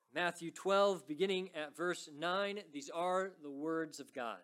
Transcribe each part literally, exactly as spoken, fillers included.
Matthew twelve, beginning at verse nine, these are the words of God.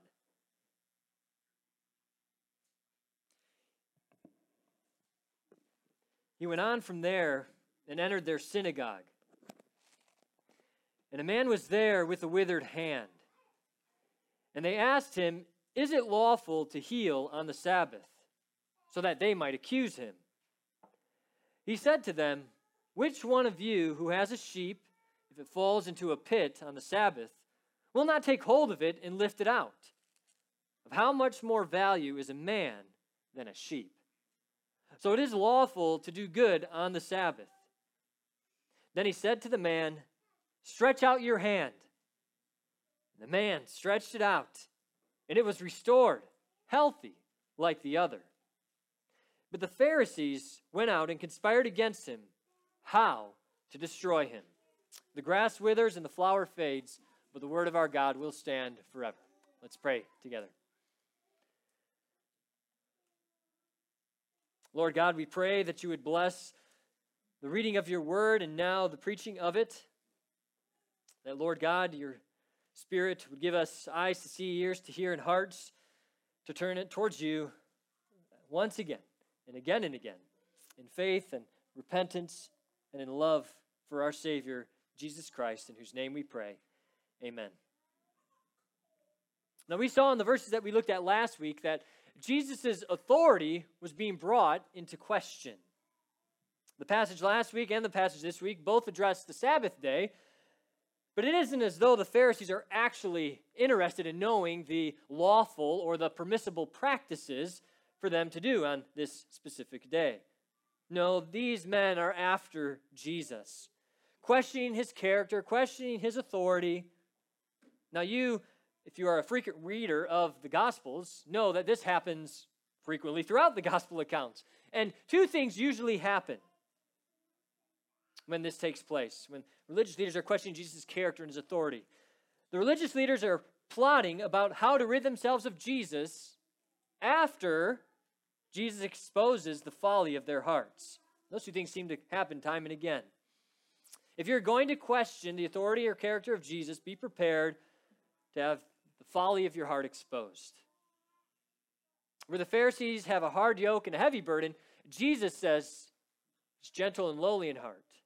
He went on from there and entered their synagogue. And a man was there with a withered hand. And they asked him, "Is it lawful to heal on the Sabbath?" So that they might accuse him. He said to them, "Which one of you who has a sheep, if it falls into a pit on the Sabbath, will not take hold of it and lift it out? Of how much more value is a man than a sheep? So it is lawful to do good on the Sabbath." Then he said to the man, "Stretch out your hand." And the man stretched it out, and it was restored, healthy like the other. But the Pharisees went out and conspired against him, how to destroy him. The grass withers and the flower fades, but the word of our God will stand forever. Let's pray together. Lord God, we pray that you would bless the reading of your word and now the preaching of it. That, Lord God, your Spirit would give us eyes to see, ears to hear, and hearts to turn it towards you once again and again and again in faith and repentance and in love for our Savior, Jesus Christ, in whose name we pray. Amen. Now, we saw in the verses that we looked at last week that Jesus' authority was being brought into question. The passage last week and the passage this week both address the Sabbath day, but it isn't as though the Pharisees are actually interested in knowing the lawful or the permissible practices for them to do on this specific day. No, these men are after Jesus, questioning his character, questioning his authority. Now you, if you are a frequent reader of the Gospels, know that this happens frequently throughout the Gospel accounts. And two things usually happen when this takes place, when religious leaders are questioning Jesus' character and his authority. The religious leaders are plotting about how to rid themselves of Jesus after Jesus exposes the folly of their hearts. Those two things seem to happen time and again. If you're going to question the authority or character of Jesus, be prepared to have the folly of your heart exposed. Where the Pharisees have a hard yoke and a heavy burden, Jesus says he's gentle and lowly in heart.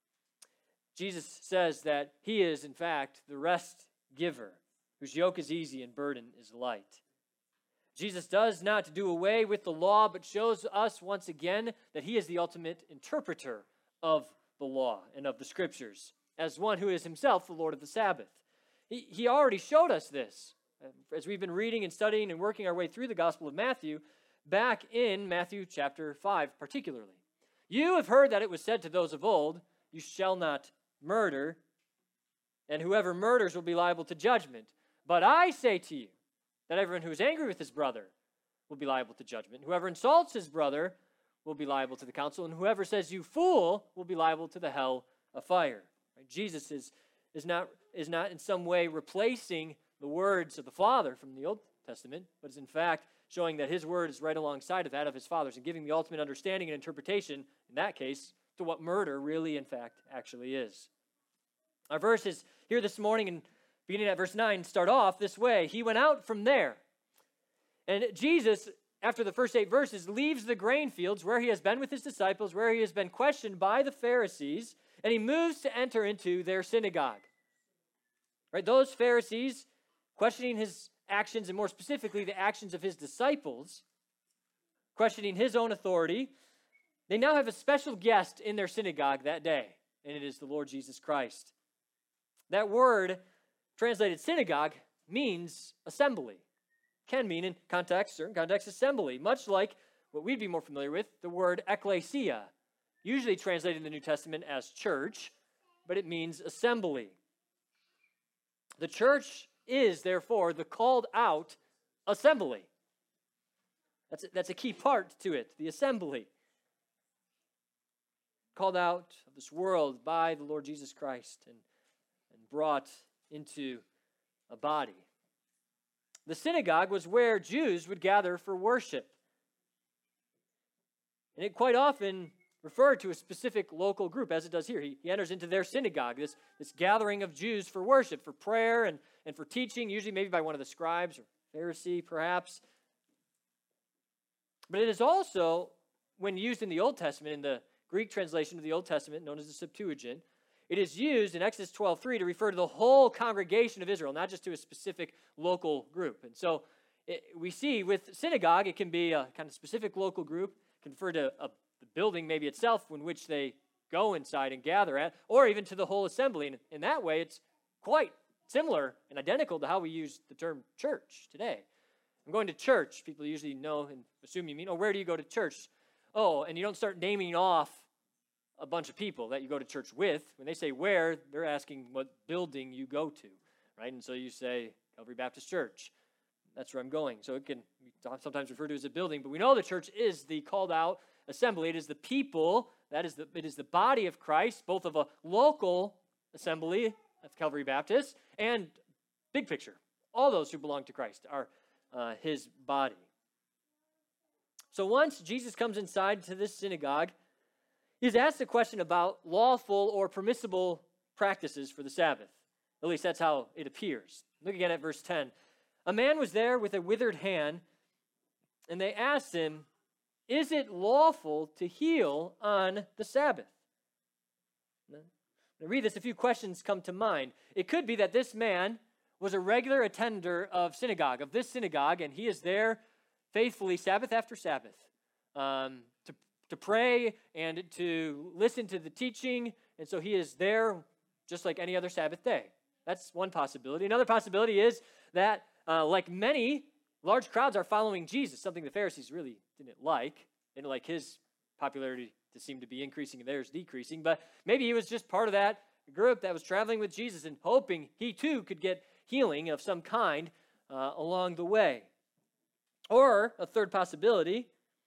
Jesus says that he is, in fact, the rest giver, whose yoke is easy and burden is light. Jesus does not do away with the law, but shows us once again that he is the ultimate interpreter of the law and of the Scriptures, as one who is himself the Lord of the Sabbath. He, he already showed us this as we've been reading and studying and working our way through the Gospel of Matthew, back in Matthew chapter five particularly. You have heard that it was said to those of old, "You shall not murder, and whoever murders will be liable to judgment. But I say to you that everyone who is angry with his brother will be liable to judgment. Whoever insults his brother will be liable to the council, and whoever says you fool will be liable to the hell of fire." Right? Jesus is, is, not, is not in some way replacing the words of the Father from the Old Testament, but is in fact showing that his word is right alongside of that of his Father's and giving the ultimate understanding and interpretation, in that case, to what murder really, in fact, actually is. Our verses here this morning, and beginning at verse nine, start off this way. He went out from there. And Jesus, after the first eight verses, leaves the grain fields where he has been with his disciples, where he has been questioned by the Pharisees, and he moves to enter into their synagogue. Right? Those Pharisees questioning his actions, and more specifically, the actions of his disciples, questioning his own authority, they now have a special guest in their synagogue that day, and it is the Lord Jesus Christ. That word, translated synagogue, means assembly. Can mean in context, certain context, assembly, much like what we'd be more familiar with, the word ecclesia, usually translated in the New Testament as church, but it means assembly. The church is, therefore, the called out assembly. That's a, that's a key part to it, the assembly. Called out of this world by the Lord Jesus Christ and, and brought into a body. The synagogue was where Jews would gather for worship. And it quite often refer to a specific local group, as it does here. He, he enters into their synagogue, this, this gathering of Jews for worship, for prayer, and, and for teaching, usually maybe by one of the scribes or Pharisee, perhaps. But it is also, when used in the Old Testament, in the Greek translation of the Old Testament, known as the Septuagint, it is used in Exodus twelve three to refer to the whole congregation of Israel, not just to a specific local group. And so it, we see with synagogue, it can be a kind of specific local group, can refer to a, the building maybe itself in which they go inside and gather at, or even to the whole assembly. And in that way, it's quite similar and identical to how we use the term church today. I'm going to church. People usually know and assume you mean, oh, where do you go to church? Oh, and you don't start naming off a bunch of people that you go to church with. When they say where, they're asking what building you go to, right? And so you say Calvary Baptist Church. That's where I'm going. So it can sometimes refer to as a building, but we know the church is the called out assembly. It is the people, that is the, it is the body of Christ, both of a local assembly, that's Calvary Baptist, and big picture. All those who belong to Christ are uh, his body. So once Jesus comes inside to this synagogue, he's asked a question about lawful or permissible practices for the Sabbath. At least that's how it appears. Look again at verse ten. A man was there with a withered hand, and they asked him, is it lawful to heal on the Sabbath? Now, I read this, a few questions come to mind. It could be that this man was a regular attender of synagogue, of this synagogue, and he is there faithfully Sabbath after Sabbath um, to, to pray and to listen to the teaching, and so he is there just like any other Sabbath day. That's one possibility. Another possibility is that, uh, like many, large crowds are following Jesus, something the Pharisees really didn't like. They didn't like his popularity to seem to be increasing and theirs decreasing, but maybe he was just part of that group that was traveling with Jesus and hoping he too could get healing of some kind uh, along the way. Or a third possibility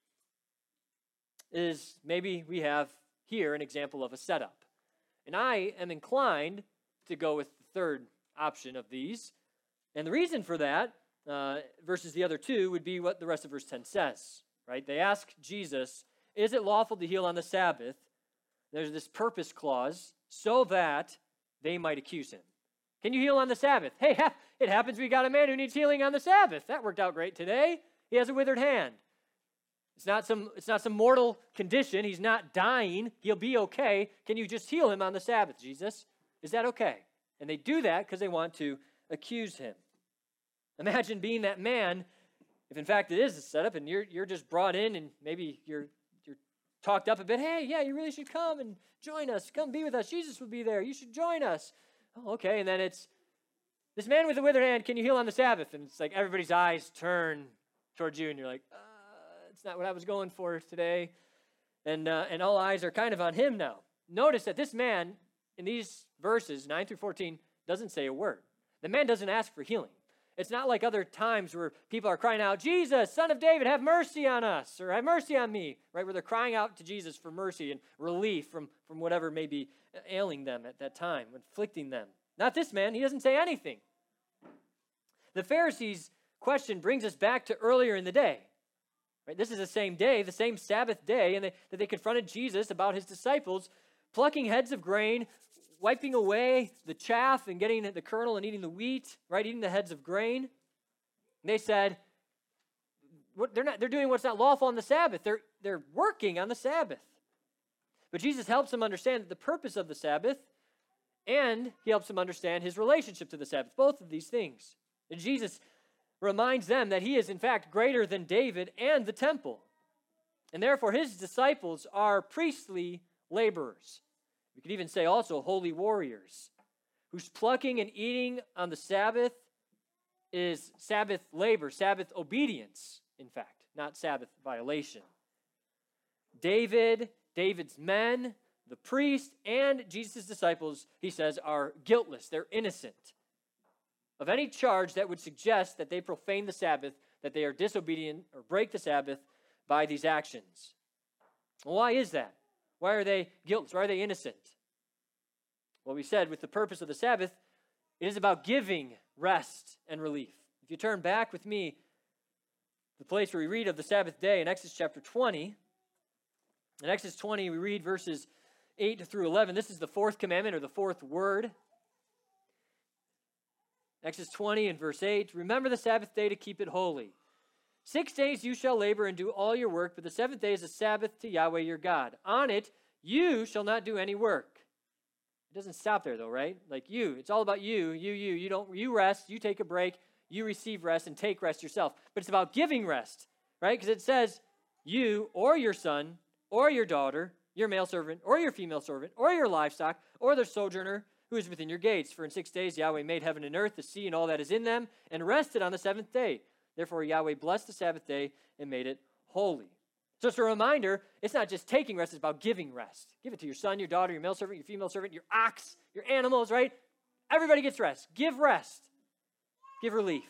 is maybe we have here an example of a setup. And I am inclined to go with the third option of these. And the reason for that, uh, versus the other two, would be what the rest of verse ten says, right? They ask Jesus, is it lawful to heal on the Sabbath? There's this purpose clause so that they might accuse him. Can you heal on the Sabbath? Hey, it happens we got a man who needs healing on the Sabbath. That worked out great today. He has a withered hand. It's not some, it's not some mortal condition. He's not dying. He'll be okay. Can you just heal him on the Sabbath, Jesus? Is that okay? And they do that because they want to accuse him. Imagine being that man, if in fact it is a setup and you're, you're just brought in and maybe you're, you're talked up a bit. Hey, yeah, you really should come and join us. Come be with us. Jesus will be there. You should join us. Oh, okay. And then it's, this man with a withered hand, can you heal on the Sabbath? And it's like everybody's eyes turn towards you and you're like, uh, it's not what I was going for today. And, uh, and all eyes are kind of on him now. Notice that this man in these verses, nine through fourteen, doesn't say a word. The man doesn't ask for healing. It's not like other times where people are crying out, Jesus, Son of David, have mercy on us, or have mercy on me, right? Where they're crying out to Jesus for mercy and relief from, from whatever may be ailing them at that time, afflicting them. Not this man. He doesn't say anything. The Pharisees' question brings us back to earlier in the day. Right? This is the same day, the same Sabbath day, and they, that they confronted Jesus about his disciples plucking heads of grain, wiping away the chaff and getting the kernel and eating the wheat, right? Eating the heads of grain. And they said, what, they're not, they're doing what's not lawful on the Sabbath. They're, they're working on the Sabbath. But Jesus helps them understand the purpose of the Sabbath, and he helps them understand his relationship to the Sabbath, both of these things. And Jesus reminds them that he is, in fact, greater than David and the temple. And therefore, his disciples are priestly laborers. We could even say also holy warriors, whose plucking and eating on the Sabbath is Sabbath labor, Sabbath obedience, in fact, not Sabbath violation. David, David's men, the priest, and Jesus' disciples, he says, are guiltless. They're innocent of any charge that would suggest that they profane the Sabbath, that they are disobedient or break the Sabbath by these actions. Why is that? Why are they guiltless? Why are they innocent? Well, we said with the purpose of the Sabbath, it is about giving rest and relief. If you turn back with me, the place where we read of the Sabbath day in Exodus chapter twenty, In Exodus twenty, we read verses eight through eleven. This is the fourth commandment, or the fourth word. Exodus twenty and verse eight, remember the Sabbath day to keep it holy. Six days you shall labor and do all your work, but the seventh day is a Sabbath to Yahweh your God. On it you shall not do any work. It doesn't stop there though, right? Like you, it's all about you, you, you. You don't, you rest, you take a break, you receive rest and take rest yourself. But it's about giving rest, right? Because it says you or your son or your daughter, your male servant or your female servant or your livestock or the sojourner who is within your gates. For in six days Yahweh made heaven and earth, the sea and all that is in them, and rested on the seventh day. Therefore Yahweh blessed the Sabbath day and made it holy. So it's a reminder, it's not just taking rest, it's about giving rest. Give it to your son, your daughter, your male servant, your female servant, your ox, your animals, right? Everybody gets rest. Give rest. Give relief.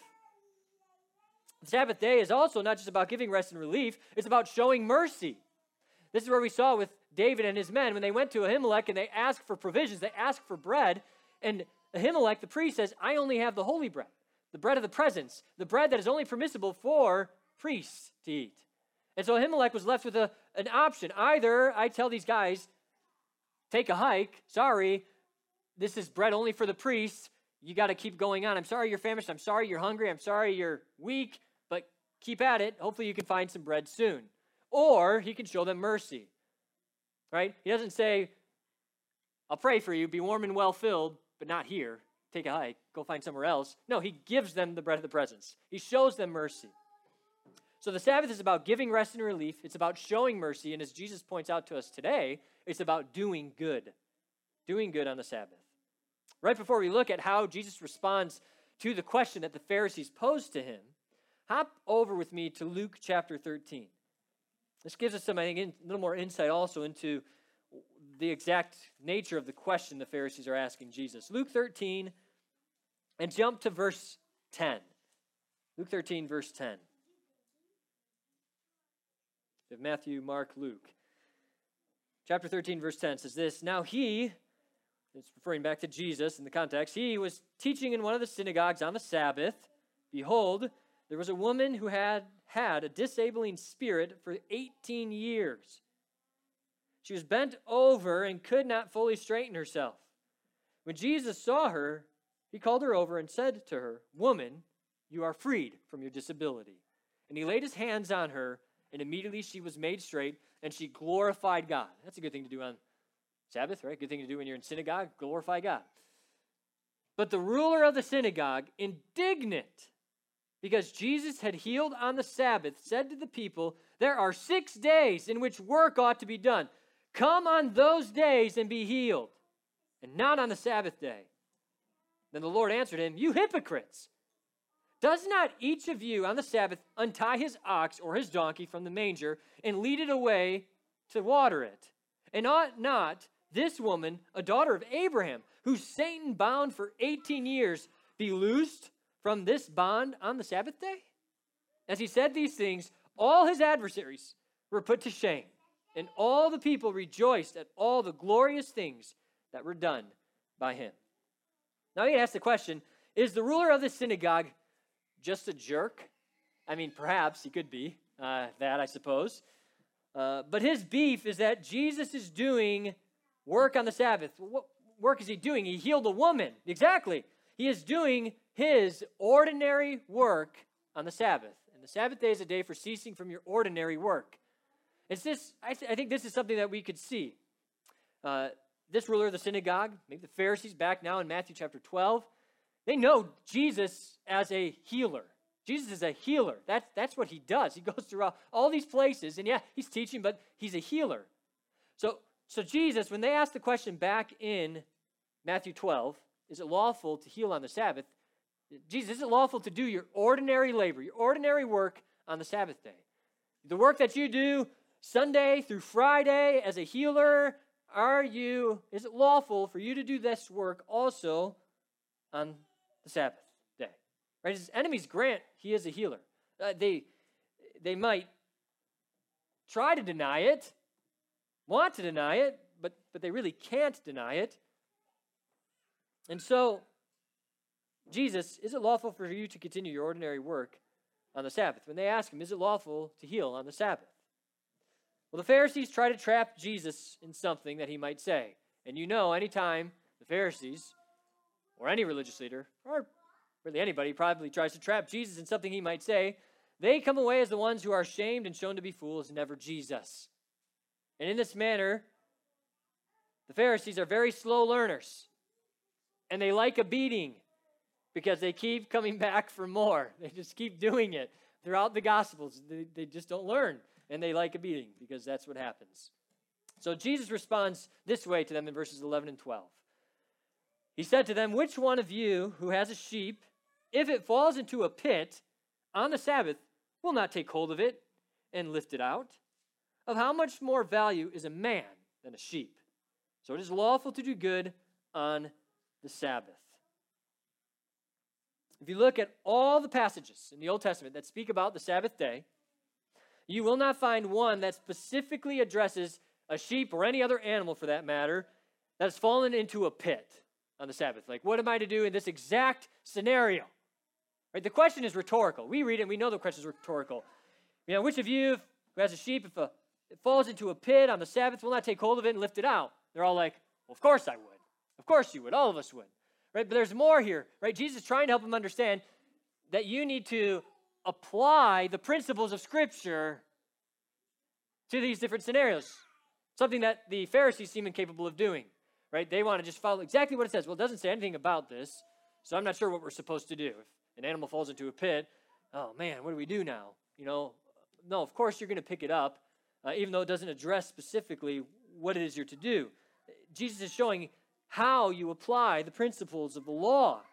The Sabbath day is also not just about giving rest and relief, it's about showing mercy. This is where we saw with David and his men when they went to Ahimelech and they asked for provisions, they asked for bread, and Ahimelech, the priest, says, I only have the holy bread, the bread of the presence, the bread that is only permissible for priests to eat. And so Ahimelech was left with a, an option. Either I tell these guys, take a hike, sorry, this is bread only for the priests, you got to keep going on. I'm sorry you're famished, I'm sorry you're hungry, I'm sorry you're weak, but keep at it. Hopefully you can find some bread soon. Or he can show them mercy, right? He doesn't say, I'll pray for you, be warm and well-filled, but not here. Take a hike, go find somewhere else. No, he gives them the bread of the presence. He shows them mercy. So the Sabbath is about giving rest and relief. It's about showing mercy. And as Jesus points out to us today, it's about doing good. Doing good on the Sabbath. Right before we look at how Jesus responds to the question that the Pharisees posed to him, hop over with me to Luke chapter thirteen. This gives us some, I think, a little more insight also into the exact nature of the question the Pharisees are asking Jesus. Luke thirteen, and jump to verse ten. Luke thirteen, verse ten. We have Matthew, Mark, Luke. Chapter thirteen, verse ten says this, now he, it's referring back to Jesus in the context, he was teaching in one of the synagogues on the Sabbath. Behold, there was a woman who had had a disabling spirit for eighteen years. She was bent over and could not fully straighten herself. When Jesus saw her, he called her over and said to her, woman, you are freed from your disability. And he laid his hands on her, and immediately she was made straight, and she glorified God. That's a good thing to do on Sabbath, right? Good thing to do when you're in synagogue, glorify God. But the ruler of the synagogue, indignant because Jesus had healed on the Sabbath, said to the people, there are six days in which work ought to be done. Come on those days and be healed, and not on the Sabbath day. Then the Lord answered him, you hypocrites! Does not each of you on the Sabbath untie his ox or his donkey from the manger and lead it away to water it? And ought not this woman, a daughter of Abraham, who Satan bound for eighteen years, be loosed from this bond on the Sabbath day? As he said these things, all his adversaries were put to shame, and all the people rejoiced at all the glorious things that were done by him. Now he asked the question, is the ruler of the synagogue just a jerk? I mean, perhaps he could be uh, that, I suppose. Uh, but his beef is that Jesus is doing work on the Sabbath. What work is he doing? He healed a woman. Exactly. He is doing his ordinary work on the Sabbath. And the Sabbath day is a day for ceasing from your ordinary work. It's this, I, th- I think this is something that we could see. Uh, this ruler of the synagogue, maybe the Pharisees back now in Matthew chapter twelve, they know Jesus as a healer. Jesus is a healer. That's, that's what he does. He goes through all, all these places, and yeah, he's teaching, but he's a healer. So, so Jesus, when they asked the question back in Matthew twelve, is it lawful to heal on the Sabbath? Jesus, is it lawful to do your ordinary labor, your ordinary work on the Sabbath day? The work that you do Sunday through Friday as a healer, are you, is it lawful for you to do this work also on the Sabbath day? Right? His enemies grant he is a healer. Uh, they, they might try to deny it, want to deny it, but, but they really can't deny it. And so, Jesus, is it lawful for you to continue your ordinary work on the Sabbath? When they ask him, is it lawful to heal on the Sabbath? Well, the Pharisees try to trap Jesus in something that he might say. And you know, anytime the Pharisees, or any religious leader, or really anybody, probably tries to trap Jesus in something he might say, they come away as the ones who are shamed and shown to be fools, and never Jesus. And in this manner, the Pharisees are very slow learners. And they like a beating because they keep coming back for more. They just keep doing it throughout the Gospels. They, they just don't learn. And they like a beating because that's what happens. So Jesus responds this way to them in verses eleven and twelve. He said to them, "Which one of you who has a sheep, if it falls into a pit on the Sabbath, will not take hold of it and lift it out? Of how much more value is a man than a sheep? So it is lawful to do good on the Sabbath." If you look at all the passages in the Old Testament that speak about the Sabbath day, you will not find one that specifically addresses a sheep or any other animal for that matter that has fallen into a pit on the Sabbath. Like, what am I to do in this exact scenario? Right? The question is rhetorical. We read it and we know the question is rhetorical. You know, which of you who has a sheep, if a, it falls into a pit on the Sabbath, will not take hold of it and lift it out? They're all like, well, of course I would. Of course you would. All of us would. Right? But there's more here. Right? Jesus is trying to help them understand that you need to apply the principles of Scripture to these different scenarios. Something that the Pharisees seem incapable of doing. Right? They want to just follow exactly what it says. Well, it doesn't say anything about this, so I'm not sure what we're supposed to do. If an animal falls into a pit, oh man, what do we do now? You know, no, of course you're going to pick it up, uh, even though it doesn't address specifically what it is you're to do. Jesus is showing how you apply the principles of the law.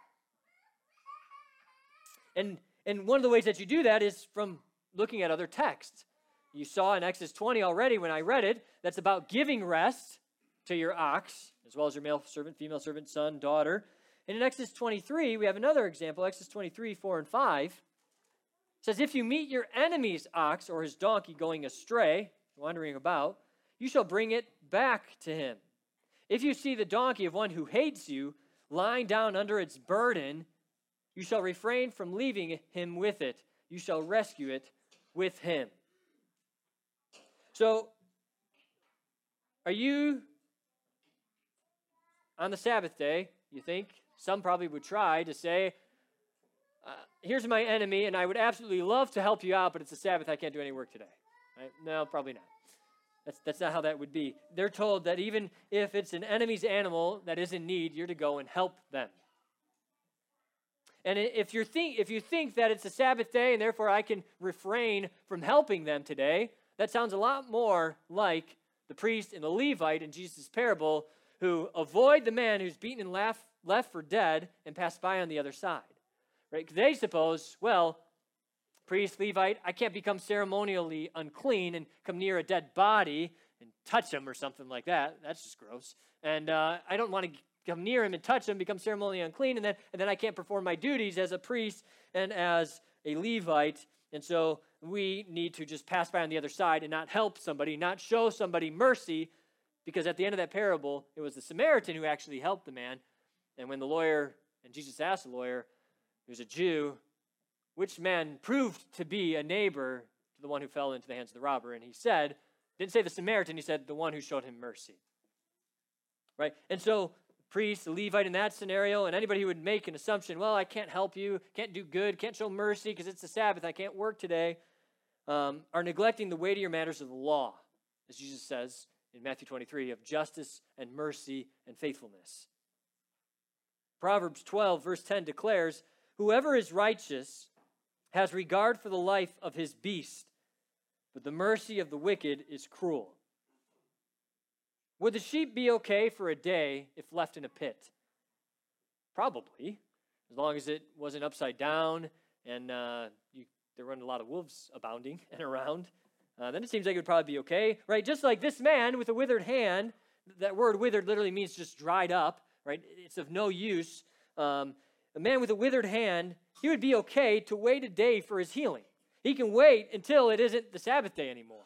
And, and one of the ways that you do that is from looking at other texts. You saw in Exodus twenty already when I read it, that's about giving rest to your ox, as well as your male servant, female servant, son, daughter. And in Exodus twenty-three, we have another example, Exodus twenty-three, four and five. It says, "If you meet your enemy's ox or his donkey going astray, wandering about, you shall bring it back to him. If you see the donkey of one who hates you lying down under its burden, you shall refrain from leaving him with it. You shall rescue it with him." So, are you on the Sabbath day, you think? Some probably would try to say, uh, here's my enemy, and I would absolutely love to help you out, but it's a Sabbath, I can't do any work today. Right? No, probably not. That's, that's not how that would be. They're told that even if it's an enemy's animal that is in need, you're to go and help them. And if, you're think, if you think that it's a Sabbath day, and therefore I can refrain from helping them today, that sounds a lot more like the priest and the Levite in Jesus' parable, who avoid the man who's beaten and left, left for dead and pass by on the other side. Right? They suppose, well, priest, Levite, I can't become ceremonially unclean and come near a dead body and touch him or something like that. That's just gross. And uh, I don't want to come near him and touch him, become ceremonially unclean, and then, and then I can't perform my duties as a priest and as a Levite. And so we need to just pass by on the other side and not help somebody, not show somebody mercy, because at the end of that parable, it was the Samaritan who actually helped the man. And when the lawyer, and Jesus asked the lawyer, who's a Jew, which man proved to be a neighbor to the one who fell into the hands of the robber? And he said, didn't say the Samaritan, he said the one who showed him mercy. Right? And so the priest, the Levite in that scenario, and anybody who would make an assumption, well, I can't help you, can't do good, can't show mercy because it's the Sabbath, I can't work today, um, are neglecting the weightier matters of the law, as Jesus says in Matthew twenty-three, of justice and mercy and faithfulness. Proverbs twelve, verse ten declares, "Whoever is righteous has regard for the life of his beast, but the mercy of the wicked is cruel." Would the sheep be okay for a day if left in a pit? Probably, as long as it wasn't upside down and uh, you, there weren't a lot of wolves abounding and around. Uh, then it seems like it would probably be okay, right? Just like this man with a withered hand, that word withered literally means just dried up, right? It's of no use. Um, a man with a withered hand, he would be okay to wait a day for his healing. He can wait until it isn't the Sabbath day anymore.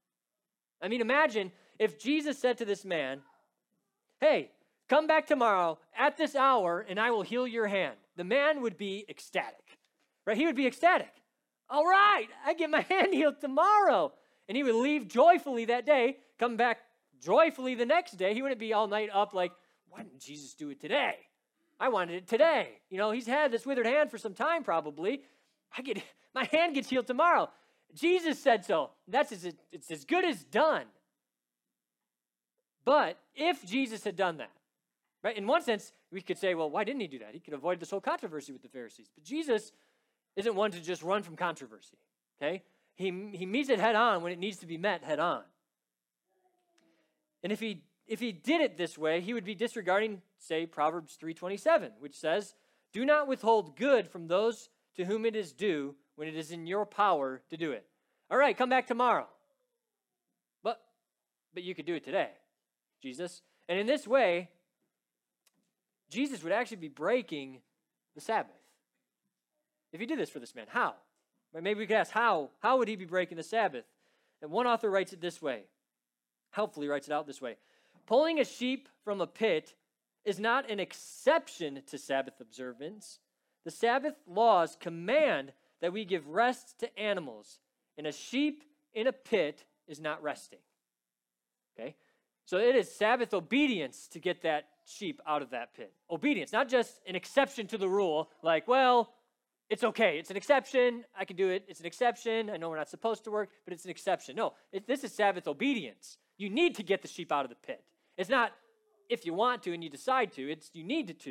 I mean, imagine if Jesus said to this man, "Hey, come back tomorrow at this hour and I will heal your hand." The man would be ecstatic, right? He would be ecstatic. All right, I get my hand healed tomorrow. and he would leave joyfully that day, come back joyfully the next day. He wouldn't be all night up like, why didn't Jesus do it today? I wanted it today. You know, he's had this withered hand for some time probably. I get my hand gets healed tomorrow. Jesus said so. That's as, it's as good as done. But if Jesus had done that, right, in one sense, we could say, well, why didn't he do that? He could avoid this whole controversy with the Pharisees. But Jesus isn't one to just run from controversy, okay? He, he meets it head on when it needs to be met head on. And if he if he did it this way, he would be disregarding, say, Proverbs three twenty-seven, which says, do not withhold good from those to whom it is due when it is in your power to do it. All right, come back tomorrow. But, but you could do it today, Jesus. And in this way, Jesus would actually be breaking the Sabbath. If he did this for this man, how? Maybe we could ask, how? How would he be breaking the Sabbath? And one author writes it this way, helpfully writes it out this way. Pulling a sheep from a pit is not an exception to Sabbath observance. The Sabbath laws command that we give rest to animals, and a sheep in a pit is not resting. Okay? So it is Sabbath obedience to get that sheep out of that pit. Obedience, not just an exception to the rule, like, well, it's okay. It's an exception. I can do it. It's an exception. I know we're not supposed to work, but it's an exception. No, it, this is Sabbath obedience. You need to get the sheep out of the pit. It's not if you want to and you decide to. It's you need to.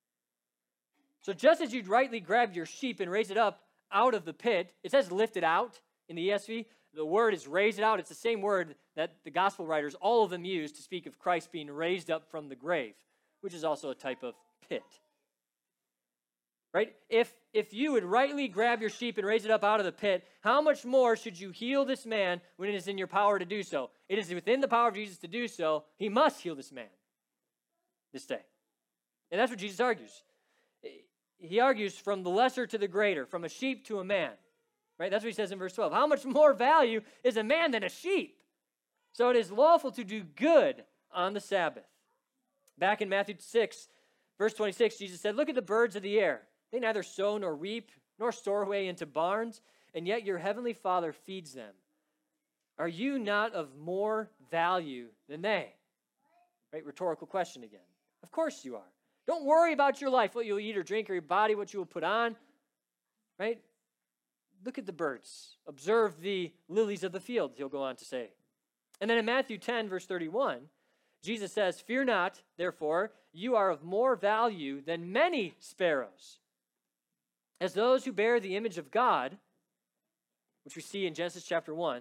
So just as you'd rightly grab your sheep and raise it up out of the pit, it says lift it out in the E S V. The word is raise it out. It's the same word that the gospel writers, all of them use to speak of Christ being raised up from the grave, which is also a type of pit. Right? If, if you would rightly grab your sheep and raise it up out of the pit, how much more should you heal this man when it is in your power to do so? It is within the power of Jesus to do so. He must heal this man this day. And that's what Jesus argues. He argues from the lesser to the greater, from a sheep to a man. Right? That's what he says in verse twelve. How much more value is a man than a sheep? So it is lawful to do good on the Sabbath. Back in Matthew six, verse twenty-six, Jesus said, look at the birds of the air. They neither sow nor reap nor store away into barns, and yet your heavenly Father feeds them. Are you not of more value than they? Right? Rhetorical question again. Of course you are. Don't worry about your life, what you'll eat or drink, or your body, what you will put on. Right? Look at the birds. Observe the lilies of the field, he'll go on to say. And then in Matthew ten, verse thirty-one, Jesus says, fear not, therefore, you are of more value than many sparrows. As those who bear the image of God, which we see in Genesis chapter one,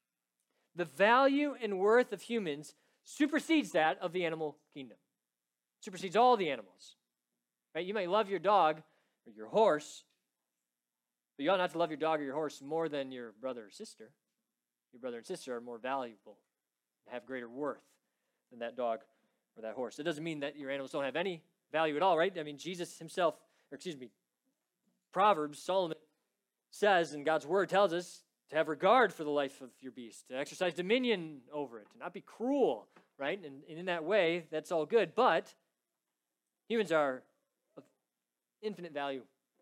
the value and worth of humans supersedes that of the animal kingdom. Supersedes all the animals. Right? You might love your dog or your horse, but you ought not to love your dog or your horse more than your brother or sister. Your brother and sister are more valuable and have greater worth than that dog or that horse. It doesn't mean that your animals don't have any value at all, right? I mean, Jesus himself, or excuse me, Proverbs, Solomon says, and God's word tells us, to have regard for the life of your beast, to exercise dominion over it, to not be cruel, right? And, and in that way, that's all good. But humans are of infinite value,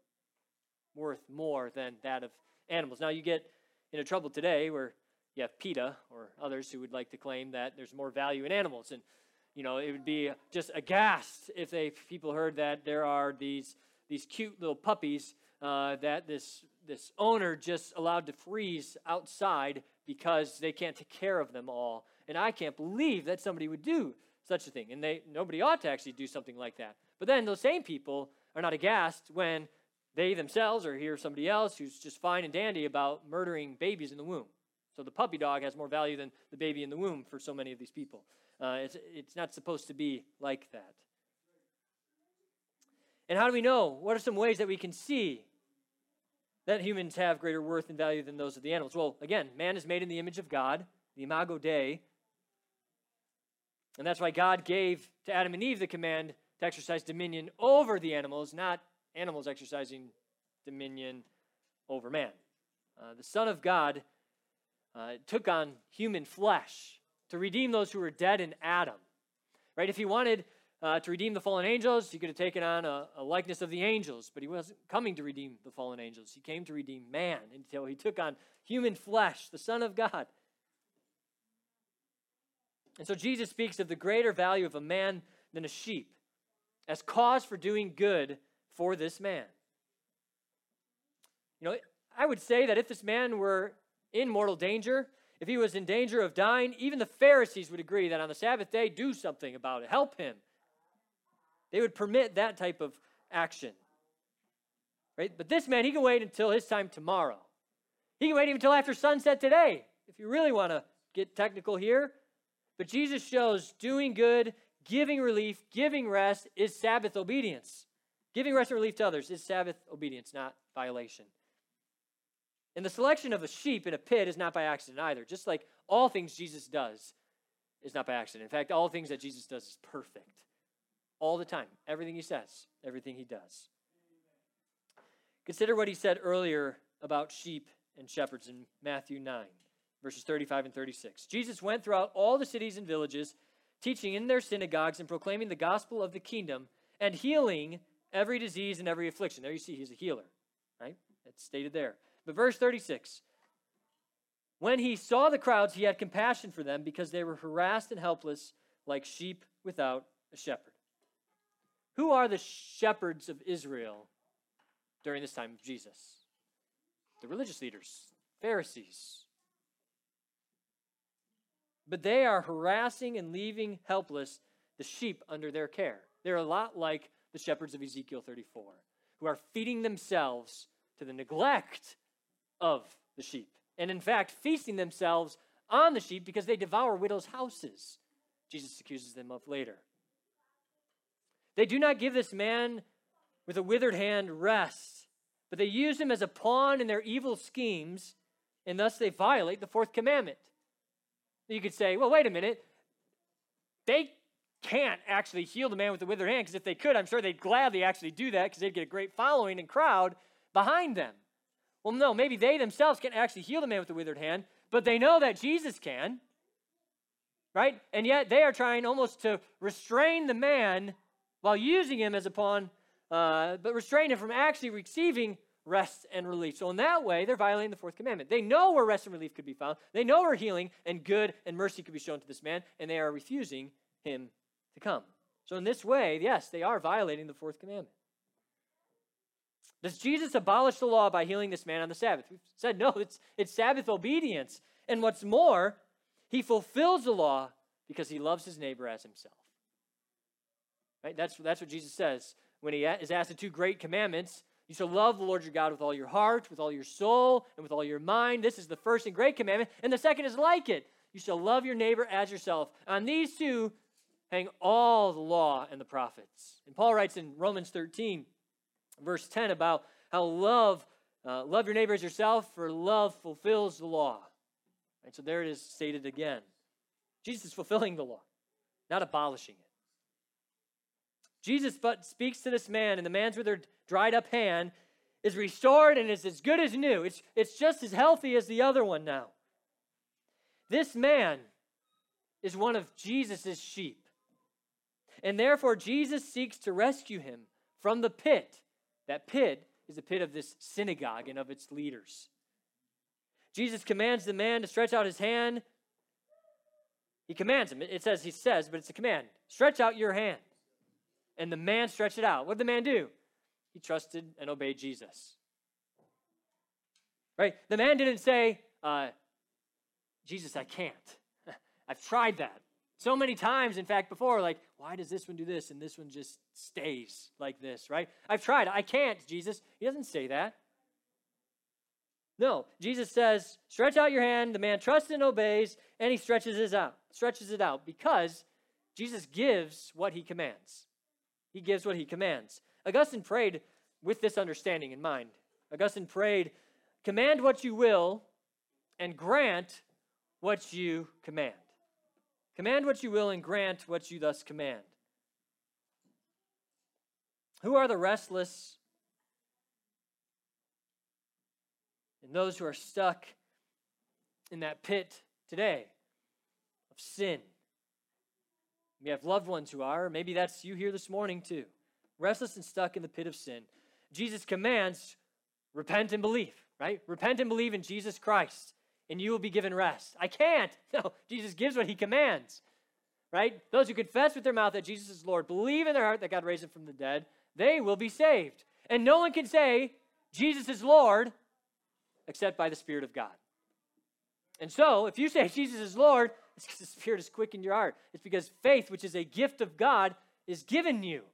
worth more than that of animals. Now, you get into trouble today where you have PETA or others who would like to claim that there's more value in animals. And, you know, it would be just aghast if they people heard that there are these these cute little puppies uh, that this this owner just allowed to freeze outside because they can't take care of them all. And I can't believe that somebody would do such a thing. And they nobody ought to actually do something like that. But then those same people are not aghast when they themselves or hear somebody else who's just fine and dandy about murdering babies in the womb. So the puppy dog has more value than the baby in the womb for so many of these people. Uh, it's, it's not supposed to be like that. And how do we know? What are some ways that we can see that humans have greater worth and value than those of the animals? Well, again, man is made in the image of God, the Imago Dei. And that's why God gave to Adam and Eve the command to exercise dominion over the animals, not animals exercising dominion over man. Uh, the Son of God uh, took on human flesh to redeem those who were dead in Adam. Right? If he wanted uh, to redeem the fallen angels, he could have taken on a, a likeness of the angels, but he wasn't coming to redeem the fallen angels. He came to redeem man until he took on human flesh, the Son of God. And so Jesus speaks of the greater value of a man than a sheep as cause for doing good for this man. You know, I would say that if this man were in mortal danger, if he was in danger of dying, even the Pharisees would agree that on the Sabbath day, do something about it. Help him. They would permit that type of action. Right? But this man, he can wait until his time tomorrow. He can wait even until after sunset today, if you really want to get technical here. But Jesus shows doing good, giving relief, giving rest is Sabbath obedience. Giving rest and relief to others is Sabbath obedience, not violation. And the selection of a sheep in a pit is not by accident either. Just like all things Jesus does is not by accident. In fact, all things that Jesus does is perfect. All the time. Everything he says, everything he does. Consider what he said earlier about sheep and shepherds in Matthew nine, verses thirty-five and thirty-six. Jesus went throughout all the cities and villages, teaching in their synagogues and proclaiming the gospel of the kingdom and healing every disease and every affliction. There you see he's a healer, right? It's stated there. But verse thirty-six, when he saw the crowds, he had compassion for them because they were harassed and helpless like sheep without a shepherd. Who are the shepherds of Israel during this time of Jesus? The religious leaders, Pharisees. But they are harassing and leaving helpless the sheep under their care. They're a lot like the shepherds of Ezekiel thirty-four, who are feeding themselves to the neglect of the sheep. And in fact, feasting themselves on the sheep because they devour widows' houses, Jesus accuses them of later. They do not give this man with a withered hand rest, but they use him as a pawn in their evil schemes, and thus they violate the fourth commandment. You could say, well, wait a minute. They can't actually heal the man with the withered hand, because if they could, I'm sure they'd gladly actually do that because they'd get a great following and crowd behind them. Well, no, maybe they themselves can't actually heal the man with the withered hand, but they know that Jesus can, right? And yet they are trying almost to restrain the man while using him as a pawn, uh, but restrain him from actually receiving rest and relief. So in that way, they're violating the fourth commandment. They know where rest and relief could be found. They know where healing and good and mercy could be shown to this man, and they are refusing him to come. So in this way, yes, they are violating the fourth commandment. Does Jesus abolish the law by healing this man on the Sabbath? We've said no, it's, it's Sabbath obedience. And what's more, he fulfills the law because he loves his neighbor as himself. Right? That's, that's what Jesus says when he is asked the two great commandments. You shall love the Lord your God with all your heart, with all your soul, and with all your mind. This is the first and great commandment. And the second is like it. You shall love your neighbor as yourself. On these two hang all the law and the prophets. And Paul writes in Romans thirteen, verse ten, about how love, uh, love your neighbor as yourself, for love fulfills the law. And so there it is stated again. Jesus is fulfilling the law, not abolishing it. Jesus but speaks to this man, and the man's withered, dried up hand is restored and is as good as new. It's, it's just as healthy as the other one now. This man is one of Jesus' sheep. And therefore, Jesus seeks to rescue him from the pit. That pit is the pit of this synagogue and of its leaders. Jesus commands the man to stretch out his hand. He commands him. It says he says, but it's a command. Stretch out your hand. And the man stretched it out. What did the man do? He trusted and obeyed Jesus. Right? The man didn't say, uh, Jesus, I can't. I've tried that so many times, in fact, before, like, why does this one do this and this one just stays like this, right? I've tried. I can't, Jesus. He doesn't say that. No, Jesus says, stretch out your hand. The man trusts and obeys, and he stretches it out, stretches it out because Jesus gives what he commands. He gives what he commands. Augustine prayed with this understanding in mind. Augustine prayed, command what you will and grant what you command. Command what you will and grant what you thus command. Who are the restless and those who are stuck in that pit today of sin? We have loved ones who are, or maybe that's you here this morning too. Restless and stuck in the pit of sin. Jesus commands, repent and believe, right? Repent and believe in Jesus Christ, and you will be given rest. I can't. No, Jesus gives what he commands. right? Those who confess with their mouth that Jesus is Lord, believe in their heart that God raised him from the dead, they will be saved. And no one can say Jesus is Lord except by the Spirit of God. And so, if you say Jesus is Lord, it's because the Spirit is quick in your heart. It's because faith, which is a gift of God, is given you.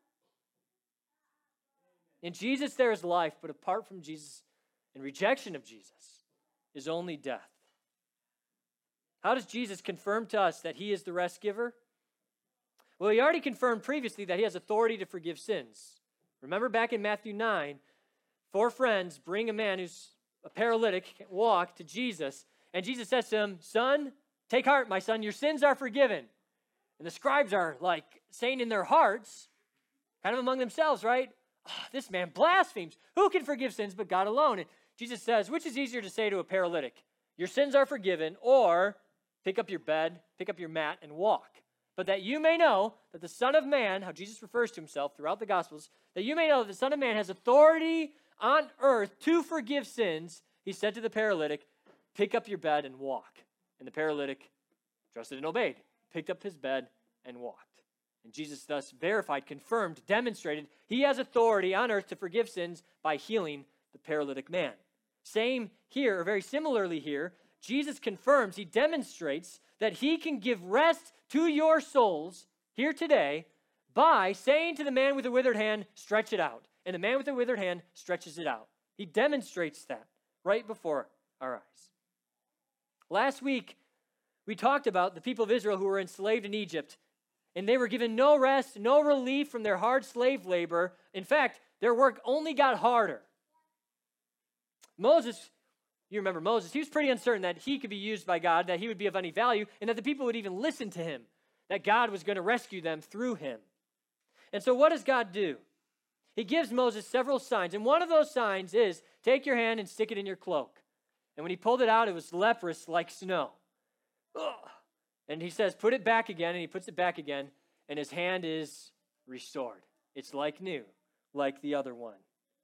In Jesus there is life, but apart from Jesus and rejection of Jesus is only death. How does Jesus confirm to us that he is the rest giver? Well, he already confirmed previously that he has authority to forgive sins. Remember back in Matthew nine, four friends bring a man who's a paralytic, can't walk, to Jesus, and Jesus says to him, "Son, take heart, my son, your sins are forgiven." And the scribes are like saying in their hearts, kind of among themselves, right? Oh, this man blasphemes. Who can forgive sins but God alone? And Jesus says, which is easier to say to a paralytic? Your sins are forgiven, or pick up your bed, pick up your mat, and walk. But that you may know that the Son of Man, how Jesus refers to himself throughout the Gospels, that you may know that the Son of Man has authority on earth to forgive sins, he said to the paralytic, pick up your bed and walk. And the paralytic trusted and obeyed, picked up his bed and walked. And Jesus thus verified, confirmed, demonstrated he has authority on earth to forgive sins by healing the paralytic man. Same here, or very similarly here, Jesus confirms, he demonstrates that he can give rest to your souls here today by saying to the man with the withered hand, stretch it out. And the man with the withered hand stretches it out. He demonstrates that right before our eyes. Last week, we talked about the people of Israel who were enslaved in Egypt, and they were given no rest, no relief from their hard slave labor. In fact, their work only got harder. Moses, you remember Moses, he was pretty uncertain that he could be used by God, that he would be of any value, and that the people would even listen to him, that God was going to rescue them through him. And so what does God do? He gives Moses several signs, and one of those signs is, take your hand and stick it in your cloak. And when he pulled it out, it was leprous like snow. Ugh. And he says, put it back again, and he puts it back again, and his hand is restored. It's like new, like the other one.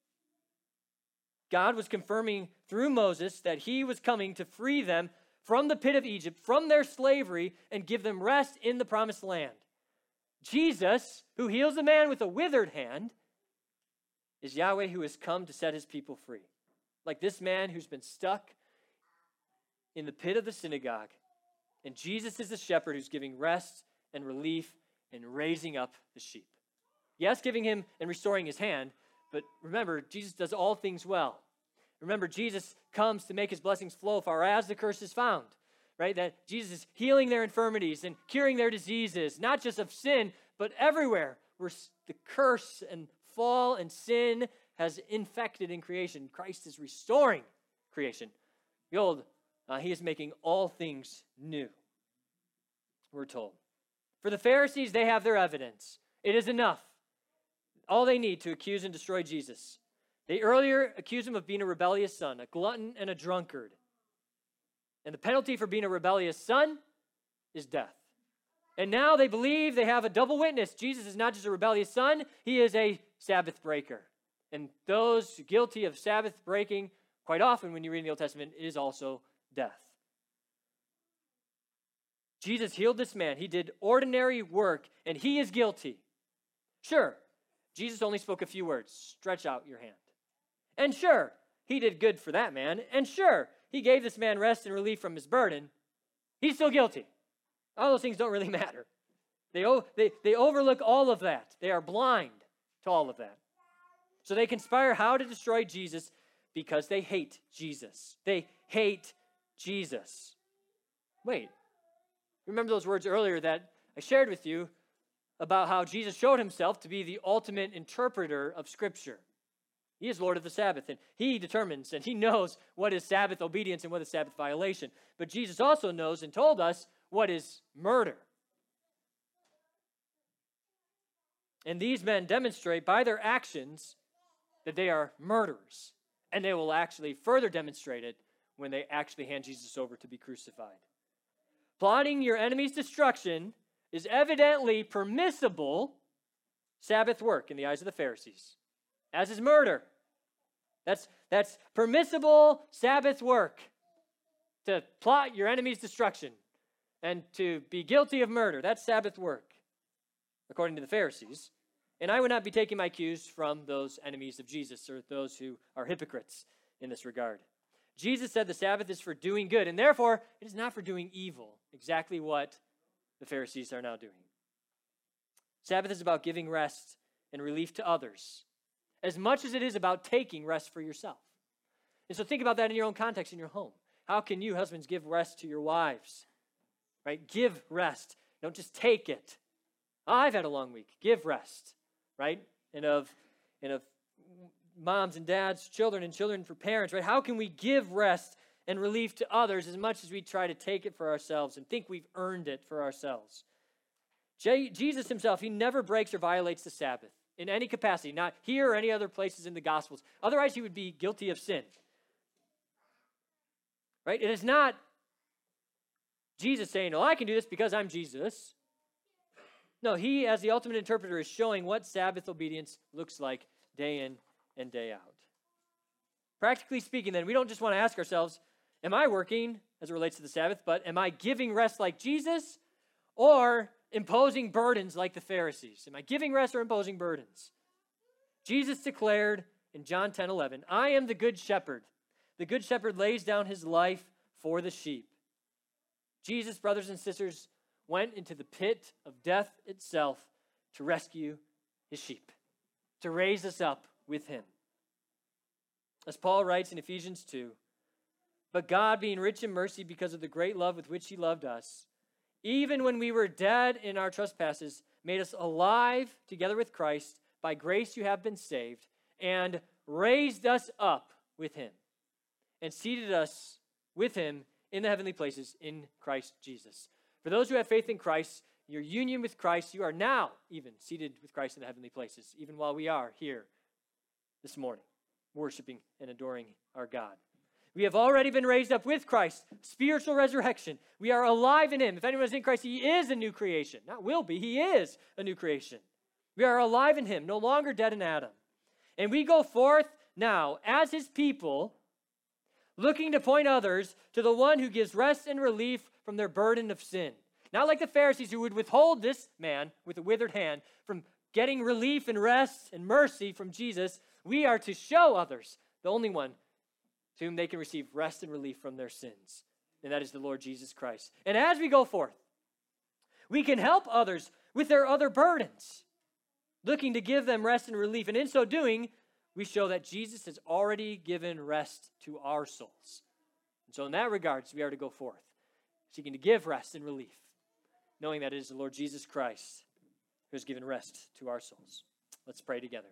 God was confirming through Moses that he was coming to free them from the pit of Egypt, from their slavery, and give them rest in the promised land. Jesus, who heals the man with a withered hand, is Yahweh who has come to set his people free. Like this man who's been stuck in the pit of the synagogue. And Jesus is the shepherd who's giving rest and relief and raising up the sheep. Yes, giving him and restoring his hand, but remember, Jesus does all things well. Remember, Jesus comes to make his blessings flow far as the curse is found, right? That Jesus is healing their infirmities and curing their diseases, not just of sin, but everywhere where the curse and fall and sin has infected in creation. Christ is restoring creation. Behold, uh, he is making all things new, we're told. For the Pharisees, they have their evidence. It is enough. All they need to accuse and destroy Jesus. They earlier accused him of being a rebellious son, a glutton and a drunkard. And the penalty for being a rebellious son is death. And now they believe they have a double witness. Jesus is not just a rebellious son, he is a Sabbath breaker. And those guilty of Sabbath breaking, quite often when you read in the Old Testament, is also death. Jesus healed this man. He did ordinary work, and he is guilty. Sure, Jesus only spoke a few words. Stretch out your hand. And sure, he did good for that man. And sure, he gave this man rest and relief from his burden. He's still guilty. All those things don't really matter. They, they, they overlook all of that. They are blind to all of that. So they conspire how to destroy Jesus because they hate Jesus. They hate Jesus. Wait, remember those words earlier that I shared with you about how Jesus showed himself to be the ultimate interpreter of Scripture. He is Lord of the Sabbath, and he determines and he knows what is Sabbath obedience and what is Sabbath violation. But Jesus also knows and told us what is murder. And these men demonstrate by their actions that they are murderers. And they will actually further demonstrate it when they actually hand Jesus over to be crucified. Plotting your enemy's destruction is evidently permissible Sabbath work in the eyes of the Pharisees, as is murder. That's, that's permissible Sabbath work, to plot your enemy's destruction. and to be guilty of murder. That's Sabbath work, according to the Pharisees. And I would not be taking my cues from those enemies of Jesus or those who are hypocrites in this regard. Jesus said the Sabbath is for doing good, and therefore it is not for doing evil, exactly what the Pharisees are now doing. Sabbath is about giving rest and relief to others, as much as it is about taking rest for yourself. And so think about that in your own context, in your home. How can you, husbands, give rest to your wives? Right? Give rest. Don't just take it. Oh, I've had a long week. Give rest. Right? And of, and of moms and dads, children and children for parents, right? How can we give rest and relief to others as much as we try to take it for ourselves and think we've earned it for ourselves? J- Jesus himself, he never breaks or violates the Sabbath in any capacity, not here or any other places in the Gospels. Otherwise, he would be guilty of sin. Right? It is not Jesus saying, oh, I can do this because I'm Jesus. No, he, as the ultimate interpreter, is showing what Sabbath obedience looks like day in and day out. Practically speaking, then, we don't just want to ask ourselves, am I working as it relates to the Sabbath, but am I giving rest like Jesus or imposing burdens like the Pharisees? Am I giving rest or imposing burdens? Jesus declared in John ten eleven, I am the good shepherd. The good shepherd lays down his life for the sheep. Jesus, brothers and sisters, went into the pit of death itself to rescue his sheep, to raise us up with him. As Paul writes in Ephesians two, but God, being rich in mercy because of the great love with which he loved us, even when we were dead in our trespasses, made us alive together with Christ. By grace you have been saved, and raised us up with him, and seated us with him in the heavenly places in Christ Jesus. For those who have faith in Christ, your union with Christ, you are now even seated with Christ in the heavenly places, even while we are here this morning, worshiping and adoring our God. We have already been raised up with Christ, spiritual resurrection. We are alive in him. If anyone is in Christ, he is a new creation. Not will be, he is a new creation. We are alive in him, no longer dead in Adam. And we go forth now as his people, looking to point others to the one who gives rest and relief from their burden of sin. Not like the Pharisees who would withhold this man with a withered hand from getting relief and rest and mercy from Jesus. We are to show others the only one to whom they can receive rest and relief from their sins, and that is the Lord Jesus Christ. And as we go forth, we can help others with their other burdens, looking to give them rest and relief. And in so doing, we show that Jesus has already given rest to our souls. And so in that regards, we are to go forth, seeking to give rest and relief, knowing that it is the Lord Jesus Christ who has given rest to our souls. Let's pray together.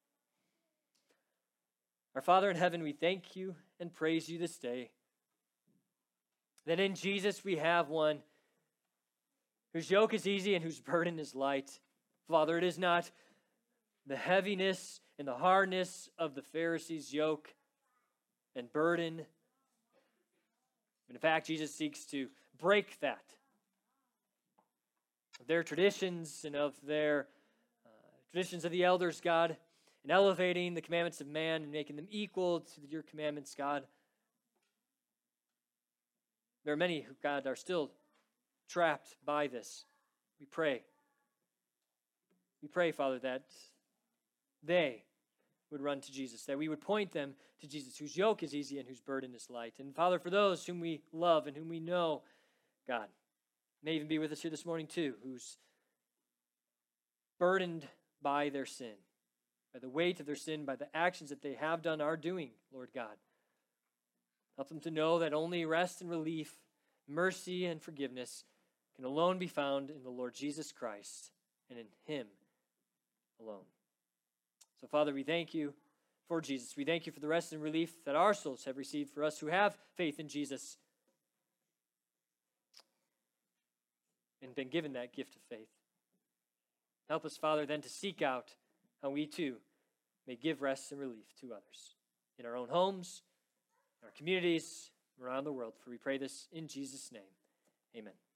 Our Father in heaven, we thank you and praise you this day, that in Jesus we have one whose yoke is easy and whose burden is light. Father, it is not the heaviness and the hardness of the Pharisees' yoke and burden. But in fact, Jesus seeks to break that, of their traditions and of their uh, traditions of the elders, God, and elevating the commandments of man and making them equal to your commandments, God. There are many who, God, are still trapped by this. We pray. We pray, Father, that they would run to Jesus, that we would point them to Jesus, whose yoke is easy and whose burden is light. And Father, for those whom we love and whom we know, God, may even be with us here this morning too, who's burdened by their sin, by the weight of their sin, by the actions that they have done, are doing, Lord God. Help them to know that only rest and relief, mercy and forgiveness can alone be found in the Lord Jesus Christ and in him alone. So, Father, we thank you for Jesus. We thank you for the rest and relief that our souls have received for us who have faith in Jesus and been given that gift of faith. Help us, Father, then to seek out how we too may give rest and relief to others in our own homes, in our communities, around the world. For we pray this in Jesus' name. Amen.